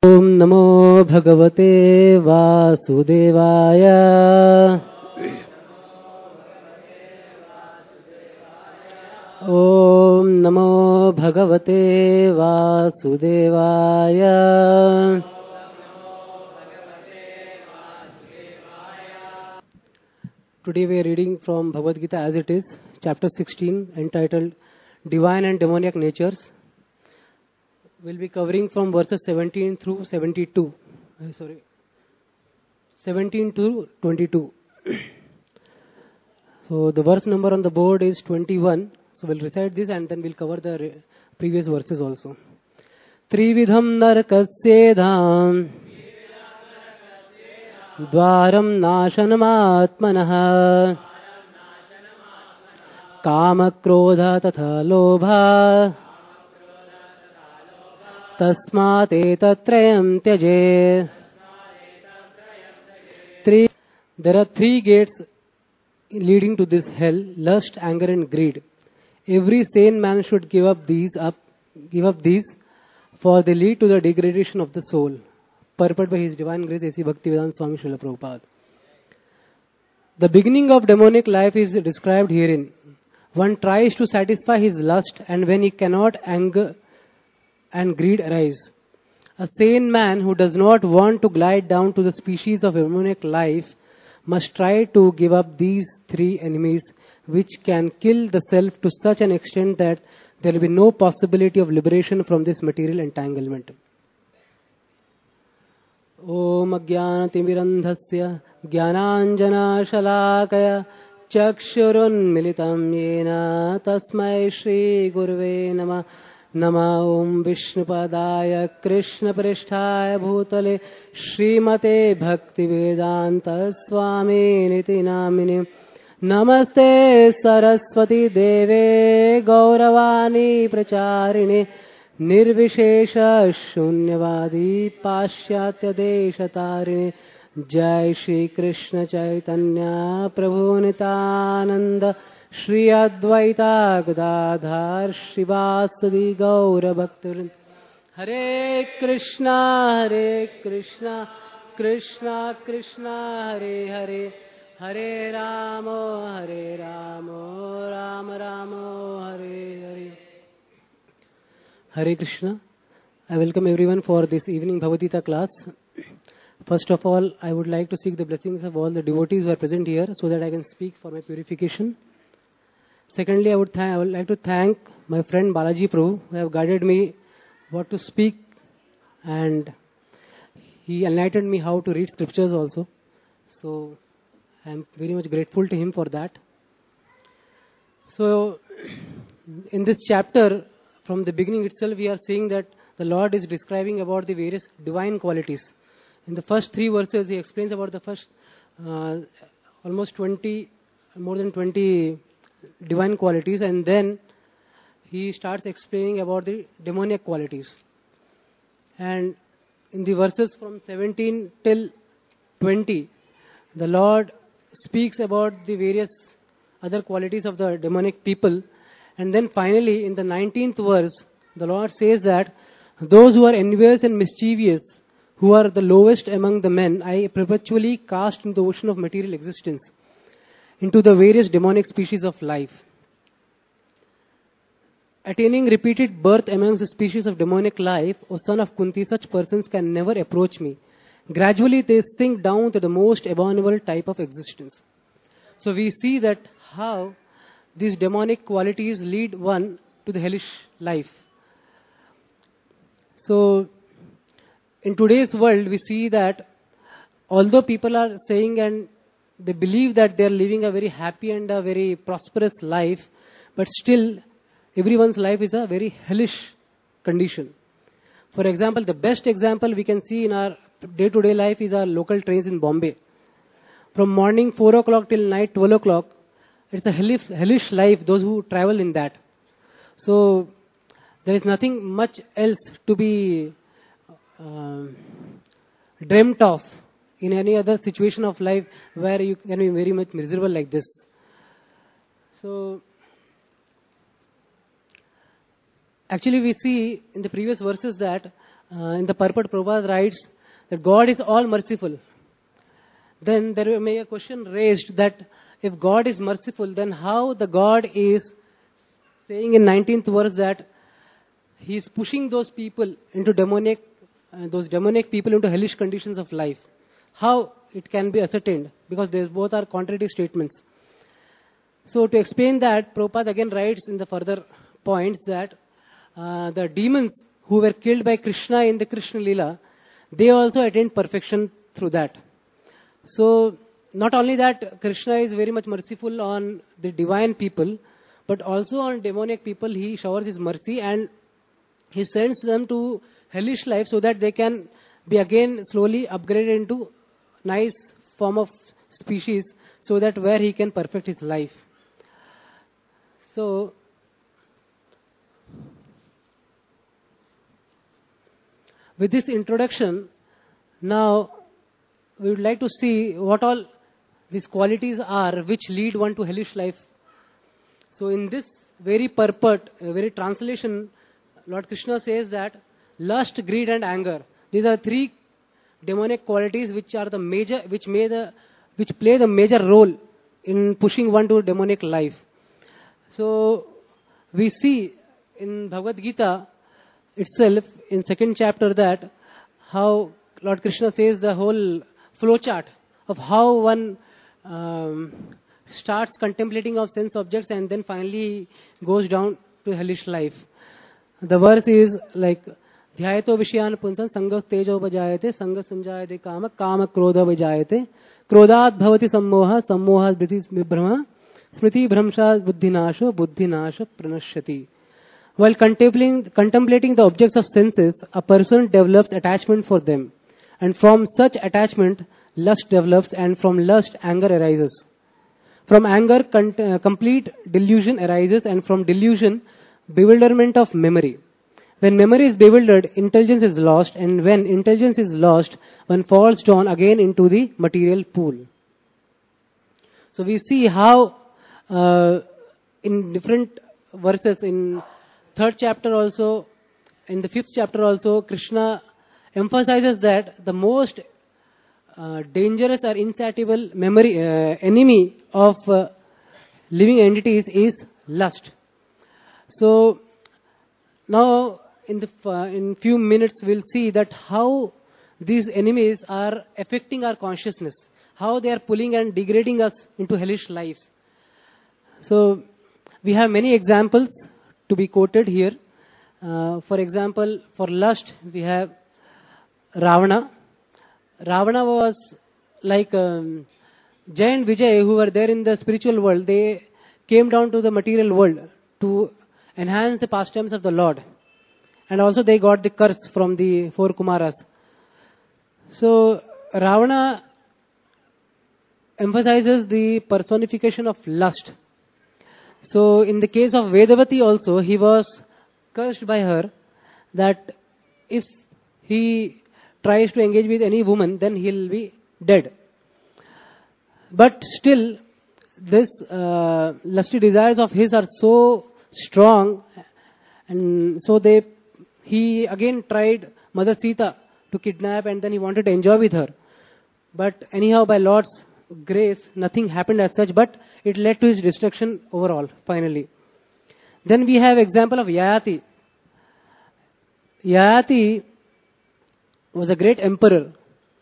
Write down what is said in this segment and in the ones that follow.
ॐ नमो भगवते वासुदेवाय। ॐ नमो भगवते वासुदेवाय। Today we are reading from Bhagavad Gita as it is, chapter 16, entitled Divine and Demoniac Natures. We'll be covering from verses 17 through 72. 17 to 22. So the verse number on the board is 21. So we'll recite this and then we'll cover the previous verses also. Trividham narkasyedham dvaram nashanamaatmanah kama krodha tatha lobha tasmat etatrayam tyaje. There are three gates leading to this hell: lust, anger and greed. Every sane man should give up these for they lead to the degradation of the soul. Purport by His Divine Grace A.C. Bhaktivedanta Swami Srila Prabhupada. The beginning of demonic life is described herein. One tries to satisfy his lust, and when he cannot, anger and greed arise. A sane man who does not want to glide down to the species of demonic life must try to give up these three enemies, which can kill the self to such an extent that there will be no possibility of liberation from this material entanglement. Om Ajnanatimirandhasya Jnananjana Shalakaya Chakshurunmilitam Yena Tasmai Shri Gurve Namah. Nama Om Vishnupadaya Krishna Pristhaya Bhutale Srimate Bhaktivedanta Swami Niti Namine. Namaste Saraswati Deve Gauravani Pracharine Nirvishesha Shunyavadi Pashyatya Deshatarine. Jai Shri Krishna Chaitanya Prabhu Nitananda Shri Advaita Gadadhar Shivasadi Gaura Bhaktar. Hare Krishna Krishna Krishna Hare Hare, Hare Rama Rama Rama Hare Hare. Hare Krishna. I welcome everyone for this evening Bhagavad Gita class. First of all, I would like to seek the blessings of all the devotees who are present here so that I can speak for my purification. Secondly, I would like to thank my friend Balaji Prabhu who have guided me what to speak, and he enlightened me how to read scriptures also. So I am very much grateful to him for that. So in this chapter, from the beginning itself, we are seeing that the Lord is describing about the various divine qualities. In the first three verses, he explains about the first more than 20 divine qualities, and then he starts explaining about the demoniac qualities. And in the verses from 17 till 20, the Lord speaks about the various other qualities of the demonic people. And then finally, in the 19th verse, the Lord says that those who are envious and mischievous, who are the lowest among the men, I perpetually cast into the ocean of material existence, into the various demonic species of life. Attaining repeated birth amongst the species of demonic life, O son of Kunti, such persons can never approach me. Gradually they sink down to the most abominable type of existence. So we see that how these demonic qualities lead one to the hellish life. So in today's world, we see that although people are saying and they believe that they are living a very happy and a very prosperous life, but still everyone's life is a very hellish condition. For example, the best example we can see in our day-to-day life is our local trains in Bombay. From morning 4 o'clock till night 12 o'clock, it's a hellish life, those who travel in that. So there is nothing much else to be dreamt of in any other situation of life where you can be very much miserable like this. So actually we see in the previous verses that in the purport, Prabhupada writes that God is all merciful. Then there may be a question raised that if God is merciful, then how the God is saying in 19th verse that He is pushing those people into those demonic people into hellish conditions of life. How it can be ascertained? Because both are contradictory statements. So to explain that, Prabhupada again writes in the further points that the demons who were killed by Krishna in the Krishna Lila, they also attained perfection through that. So not only that Krishna is very much merciful on the divine people, but also on demonic people He showers His mercy and He sends them to hellish life so that they can be again slowly upgraded into nice form of species so that where He can perfect His life. So with this introduction, now we would like to see what all these qualities are which lead one to hellish life. So in this very purport, very translation, Lord Krishna says that lust, greed and anger, these are three demonic qualities which are the major, which play the major role in pushing one to demonic life. So we see in Bhagavad Gita itself in 2nd chapter that how Lord Krishna says the whole flowchart of how one starts contemplating of sense objects and then finally goes down to hellish life. The verse is like Dhyayato Vishyan Punsan Sangas Tejo Vajayate Sangas Sanjayate Kama Kama Krodha Vajayate Krodhat Bhavati Sammoha Sammoha Briti Vibhrama Smriti Bhramsha Buddhinasha Buddhinasha Pranashyati. While contemplating the objects of senses, a person develops attachment for them. And from such attachment, lust develops, and from lust, anger arises. From anger, complete delusion arises, and from delusion, bewilderment of memory. When memory is bewildered, intelligence is lost, and when intelligence is lost, one falls down again into the material pool. So we see how in different verses, in 3rd chapter also, in the 5th chapter also, Krishna emphasizes that the most dangerous or insatiable enemy of living entities is lust. So now in few minutes we'll see that how these enemies are affecting our consciousness, how they are pulling and degrading us into hellish lives. So we have many examples to be quoted here. For example, for lust we have Ravana. Ravana was like Jay and Vijay who were there in the spiritual world. They came down to the material world to enhance the pastimes of the Lord. And also they got the curse from the 4 Kumaras. So Ravana emphasizes the personification of lust. So in the case of Vedavati also, he was cursed by her that if he tries to engage with any woman, then he'll be dead. But still, this lusty desires of his are so strong, and so he again tried Mother Sita to kidnap, and then he wanted to enjoy with her. But anyhow, by Lord's grace, nothing happened as such, but it led to his destruction overall, finally. Then we have example of Yayati. Yayati was a great emperor,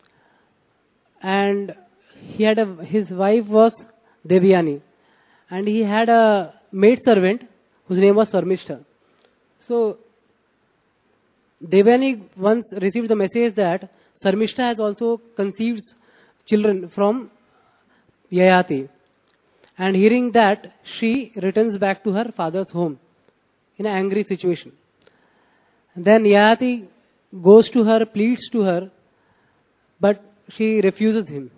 and his wife was Devyani, and he had a maid servant whose name was Sarmishta. So Devyani once received the message that Sarmishta has also conceived children from Yayati, and hearing that, she returns back to her father's home in an angry situation. And then Yayati goes to her, pleads to her, but she refuses him.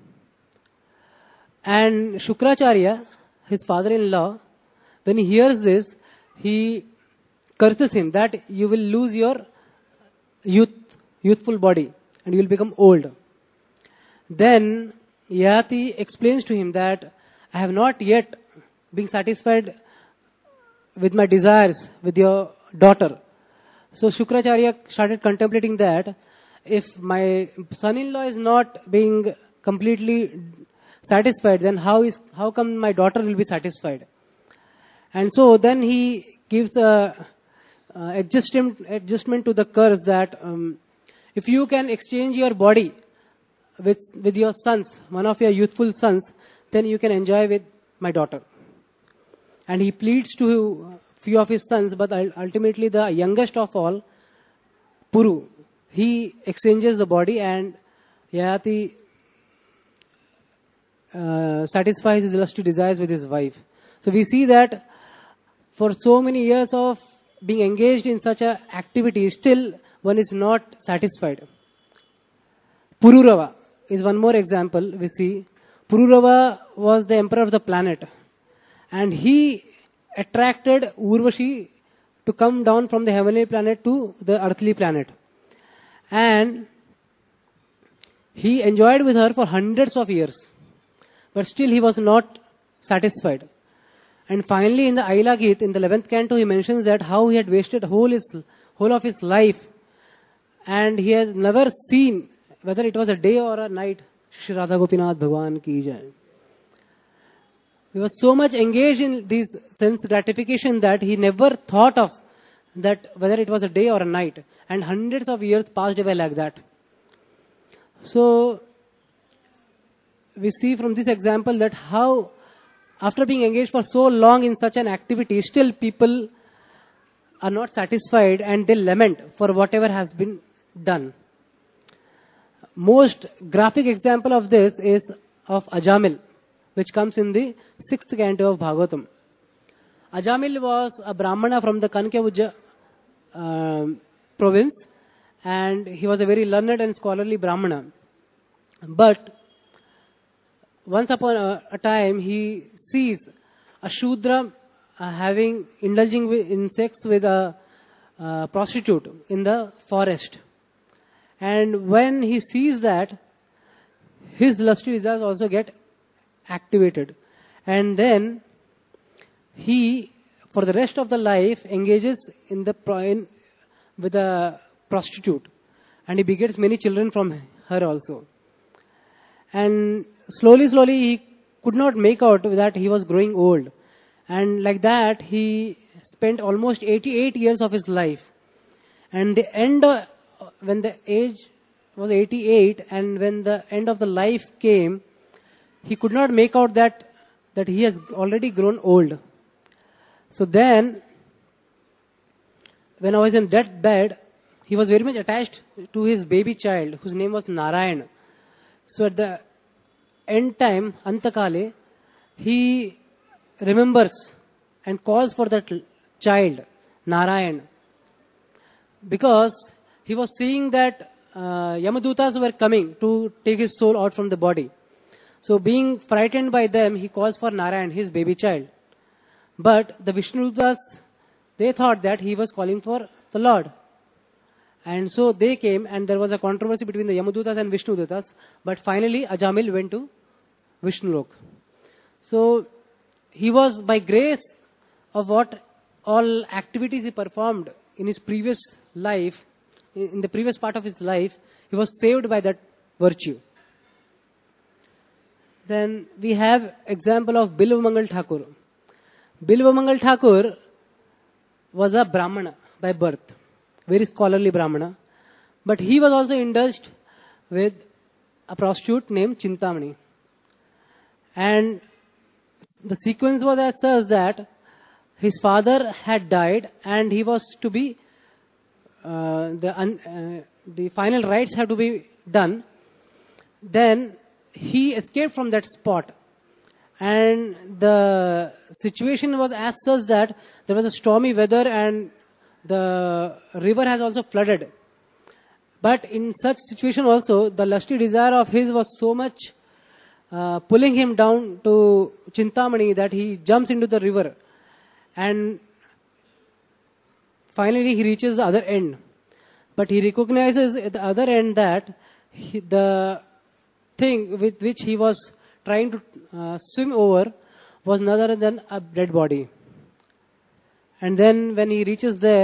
And Shukracharya, his father-in-law, when he hears this, he curses him that you will lose your youthful body and you will become old. Then Yayati explains to him that I have not yet been satisfied with my desires with your daughter. So Shukracharya started contemplating that if my son-in-law is not being completely satisfied, then how come my daughter will be satisfied? And so then he gives a adjustment to the curse that if you can exchange your body with your sons, one of your youthful sons, then you can enjoy with my daughter. And he pleads to few of his sons, but ultimately the youngest of all, Puru, he exchanges the body, and Yayati satisfies his lusty desires with his wife. So we see that for so many years of being engaged in such a activity, still one is not satisfied. Pururava is one more example we see. Pururava was the emperor of the planet, and he attracted Urvashi to come down from the heavenly planet to the earthly planet. And he enjoyed with her for hundreds of years, but still he was not satisfied. And finally in the Aila Git, in the 11th canto, he mentions that how he had wasted whole of his life, and he has never seen whether it was a day or a night. Shri Radha Gopinath Bhagwan ki jai. He was so much engaged in this sense gratification that he never thought of that whether it was a day or a night, and hundreds of years passed away like that. So we see from this example that how after being engaged for so long in such an activity, still people are not satisfied and they lament for whatever has been done. Most graphic example of this is of Ajamil, which comes in the 6th canto of Bhagavatam. Ajamil was a Brahmana from the Kankya province, and he was a very learned and scholarly Brahmana. But once upon a time, he sees a Shudra indulging in sex with a prostitute in the forest. And when he sees that, his lusty desires also get activated. And then he, for the rest of the life, engages with a prostitute. And he begets many children from her also. And slowly, he could not make out that he was growing old. And like that, he spent almost 88 years of his life. And the end, when the age was 88, and when the end of the life came, he could not make out that he has already grown old. So then, when I was in deathbed, he was very much attached to his baby child, whose name was Narayan. So at the end time, Antakale, he remembers and calls for that child, Narayan, because he was seeing that Yamadutas were coming to take his soul out from the body. So being frightened by them, he calls for Narayan, his baby child. But the Vishnudutas, they thought that he was calling for the Lord. And so they came, and there was a controversy between the Yamadutas and Vishnudutas. But finally, Ajamil went to Vishnulok. So he was, by grace of what all activities he performed in his previous life, in the previous part of his life, he was saved by that virtue. Then we have example of Bilvamangal Thakur. Bilvamangal Thakur was a Brahmana by birth, very scholarly Brahmana, but he was also indulged with a prostitute named Chintamani. And the sequence was as such that his father had died, and he was to be the final rites had to be done. Then he escaped from that spot, and the situation was as such that there was a stormy weather and the river has also flooded. But in such situation also, the lusty desire of his was so much pulling him down to Chintamani that he jumps into the river, and finally he reaches the other end. But he recognizes at the other end that the thing with which he was trying to swim over was none other than a dead body. And then when he reaches there,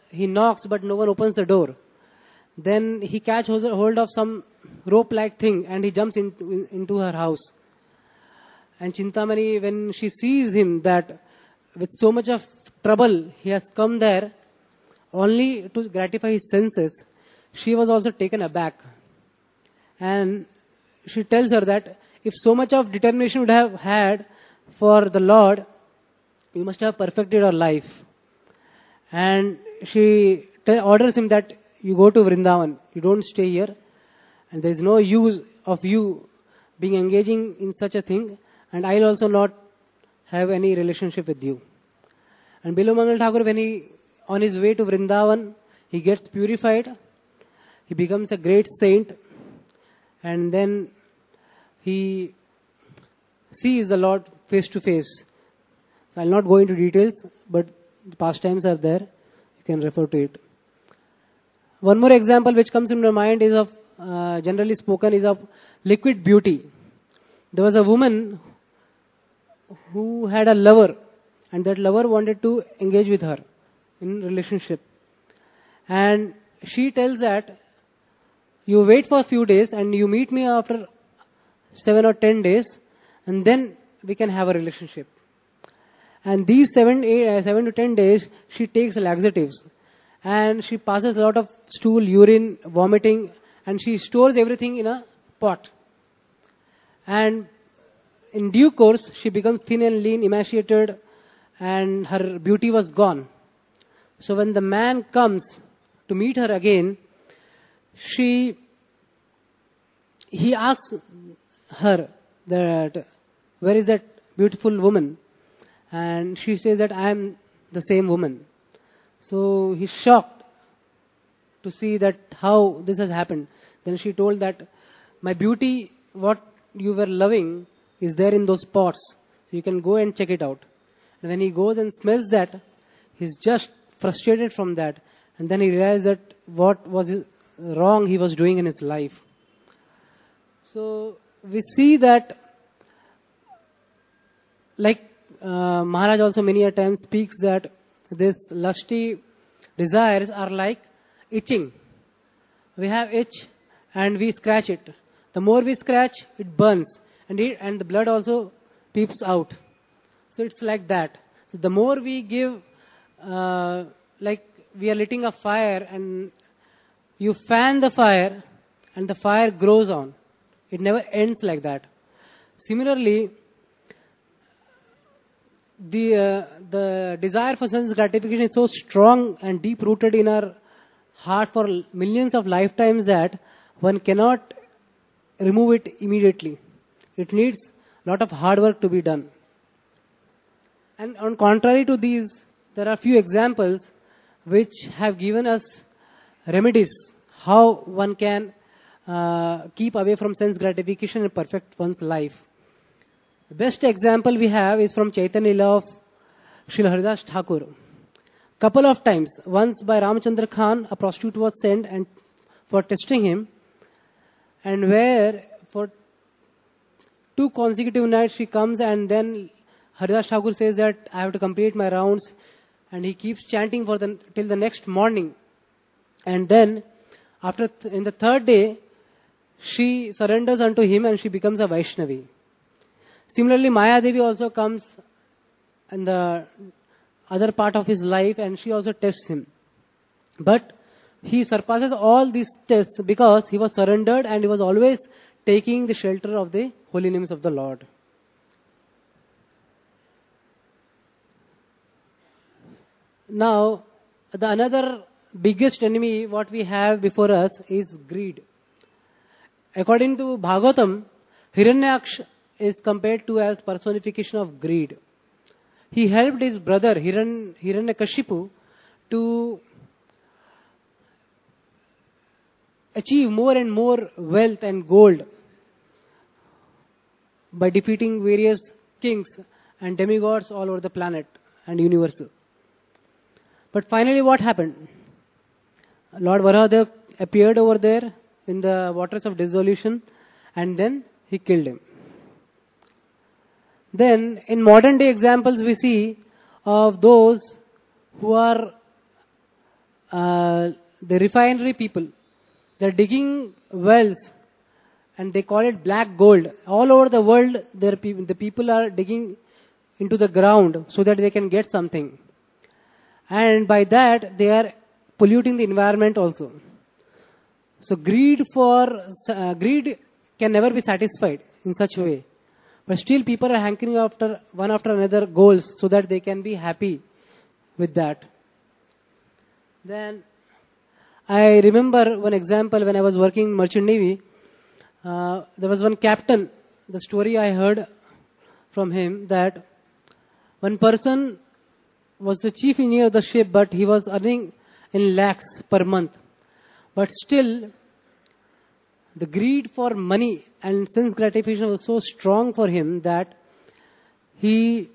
he knocks, but no one opens the door. Then he catches hold of some rope-like thing and he jumps into her house. And Chintamani, when she sees him that with so much of trouble he has come there only to gratify his senses, she was also taken aback. And she tells her that if so much of determination would have had for the Lord, you must have perfected your life. And she orders him that you go to Vrindavan, you don't stay here, and there is no use of you being engaging in such a thing, and I'll also not have any relationship with you. And Bilomangal Thakur, when he on his way to Vrindavan, he gets purified, he becomes a great saint, and then he sees the Lord face to face. So I'll not go into details, but the pastimes are there. You can refer to it. One more example which comes in my mind is of, generally spoken, is of liquid beauty. There was a woman who had a lover, and that lover wanted to engage with her in relationship. And she tells that, you wait for a few days and you meet me after 7 or 10 days, and then we can have a relationship. And these 7 to 10 days, she takes laxatives. And she passes a lot of stool, urine, vomiting, and she stores everything in a pot. And in due course, she becomes thin and lean, emaciated, and her beauty was gone. So when the man comes to meet her again, he asks her that, where is that beautiful woman? And she says that I am the same woman. So he's shocked to see that how this has happened. Then she told that my beauty, what you were loving, is there in those pots. So you can go and check it out. And when he goes and smells that, he's just frustrated from that. And then he realized that what was wrong he was doing in his life. So we see that, like Maharaj also many a time speaks that this lusty desires are like itching. We have itch and we scratch it. The more we scratch, it burns, and the blood also peeps out. So it's like that. So the more we give, like we are lighting a fire, and you fan the fire, and the fire grows on. It never ends like that. Similarly, the desire for sense gratification is so strong and deep rooted in our heart for millions of lifetimes that one cannot remove it immediately. It needs a lot of hard work to be done. And on contrary to these, there are few examples which have given us remedies how one can keep away from sense gratification and perfect one's life. The best example we have is from Chaitanya Leela of Srila Haridas Thakur. Couple of times, once by Ramchandra Khan, a prostitute was sent and for testing him, and where for 2 consecutive nights she comes, and then Haridas Thakur says that I have to complete my rounds, and he keeps chanting till the next morning. And then in the 3rd day, she surrenders unto him and she becomes a Vaishnavi. Similarly, Maya Devi also comes in the other part of his life, and she also tests him. But he surpasses all these tests because he was surrendered and he was always taking the shelter of the holy names of the Lord. Now, the another biggest enemy what we have before us is greed. According to Bhagavatam, Hiranyaksha is compared to as personification of greed. He helped his brother Hiranyakashipu to achieve more and more wealth and gold by defeating various kings and demigods all over the planet and universe. But finally what happened? Lord Varahadev appeared over there in the waters of dissolution, and then he killed him. Then in modern day examples we see of those who are the refinery people, they're digging wells and they call it black gold. All over the world, the people are digging into the ground so that they can get something. And by that, they are polluting the environment also. So greed can never be satisfied in such a way. But still people are hankering after one after another goals so that they can be happy with that. Then I remember one example when I was working in Merchant Navy. There was one captain, the story I heard from him that one person was the chief engineer of the ship, but he was earning in lakhs per month. But still, the greed for money and sense gratification was so strong for him that he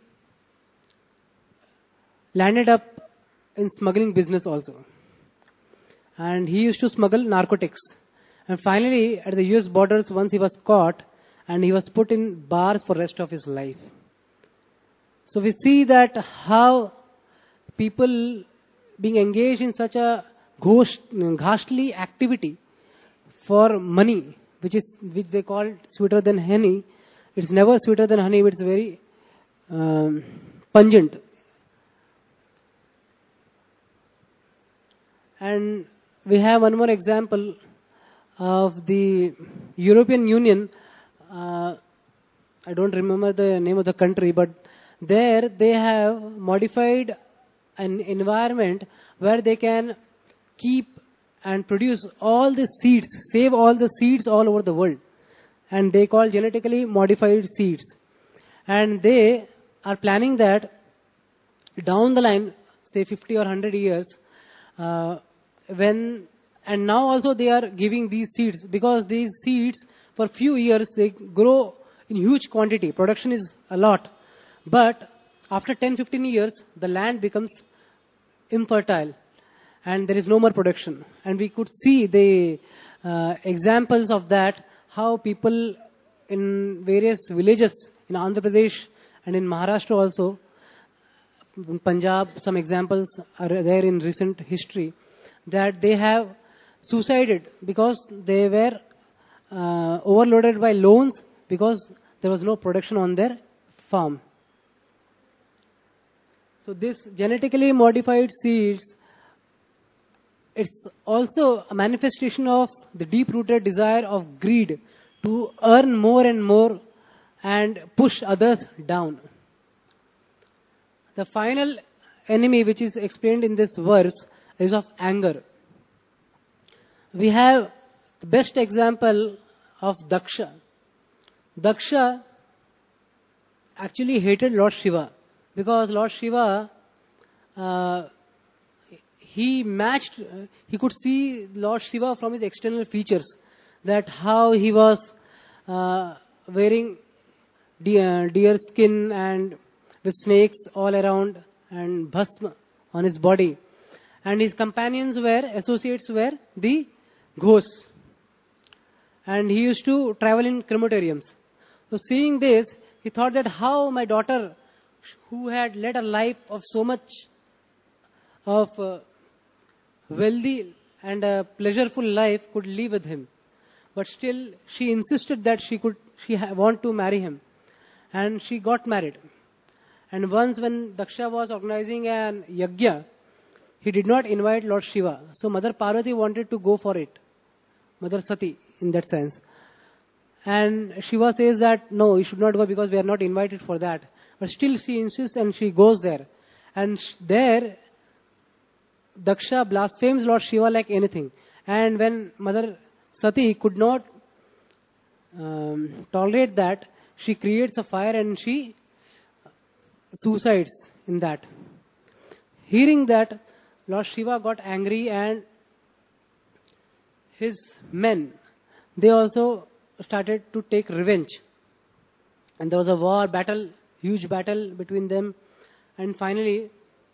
landed up in smuggling business also. And he used to smuggle narcotics. And finally, at the US borders, once he was caught and he was put in bars for the rest of his life. So we see that how people being engaged in such a ghastly activity for money, which they call sweeter than honey. It's never sweeter than honey, but it's very pungent. And we have one more example of the European Union. I don't remember the name of the country, but there they have modified an environment where they can keep and produce all the seeds, save all the seeds all over the world. And they call genetically modified seeds. And they are planning that down the line, say 50 or 100 years, and now also they are giving these seeds because these seeds for few years they grow in huge quantity. Production is a lot. But after 10-15 years, the land becomes infertile and there is no more production. And we could see the examples of that, how people in various villages in Andhra Pradesh and in Maharashtra also, in Punjab, some examples are there in recent history, that they have suicided because they were overloaded by loans because there was no production on their farm. So this genetically modified seeds, it's also a manifestation of the deep-rooted desire of greed to earn more and more and push others down. The final enemy which is explained in this verse is of anger. We have the best example of Daksha. Daksha actually hated Lord Shiva because Lord Shiva, he could see Lord Shiva from his external features, that how he was wearing deer skin and with snakes all around and bhasma on his body. And his associates were the ghosts. And he used to travel in crematoriums. So seeing this, he thought that how my daughter, who had led a life of so much of wealthy and a pleasureful life, could live with him. But still, she insisted that she want to marry him. And she got married. And once when Daksha was organizing an yajna, he did not invite Lord Shiva. So Mother Parvati wanted to go for it. Mother Sati, in that sense. And Shiva says that, no, you should not go because we are not invited for that. But still she insists and she goes there. And there, Daksha blasphemes Lord Shiva like anything. And when Mother Sati could not tolerate that, she creates a fire and she suicides in that. Hearing that, Lord Shiva got angry and his men, they also started to take revenge. And there was a huge battle between them. And finally,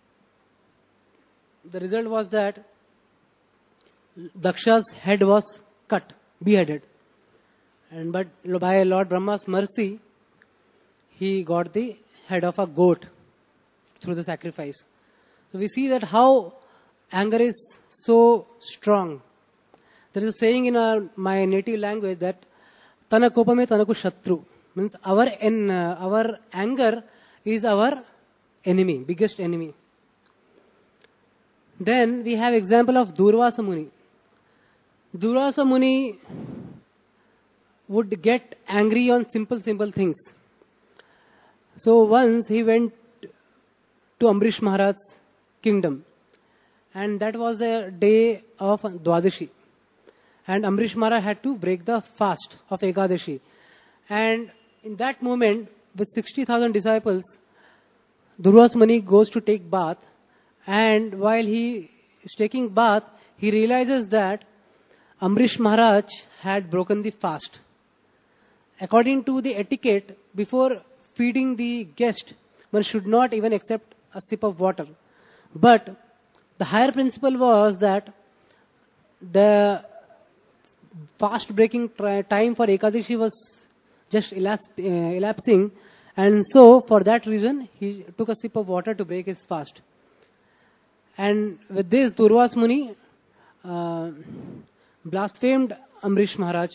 the result was that Daksha's head was beheaded. But by Lord Brahma's mercy, he got the head of a goat through the sacrifice. So we see that how anger is so strong. There is a saying in my native language that Tana kopame tanaku shatru. Means our anger is our enemy, biggest enemy. Then we have example of Durvasa Muni. Durvasa Muni would get angry on simple things. So once he went to Ambrish Maharaj's kingdom, and that was the day of Dwadashi. And Ambrish Maharaj had to break the fast of Ekadashi. And in that moment, with 60,000 disciples, Durvasa Muni goes to take bath, and while he is taking bath, he realizes that Ambrish Maharaj had broken the fast. According to the etiquette, before feeding the guest, one should not even accept a sip of water. But the higher principle was that the fast breaking time for Ekadashi was just elapsing, and so for that reason he took a sip of water to break his fast. And with this, Durvasa Muni blasphemed Ambrish Maharaj.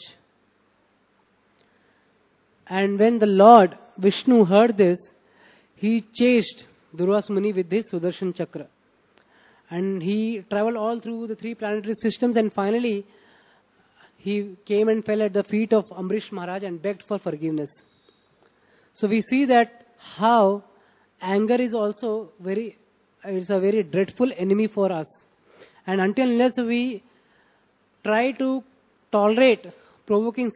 And when the Lord Vishnu heard this, he chased Durvasa Muni with his Sudarshan Chakra. And he traveled all through the 3 planetary systems, and finally he came and fell at the feet of Ambrish Maharaj and begged for forgiveness. So we see that how anger is also it's a very dreadful enemy for us. And until unless we try to tolerate provoking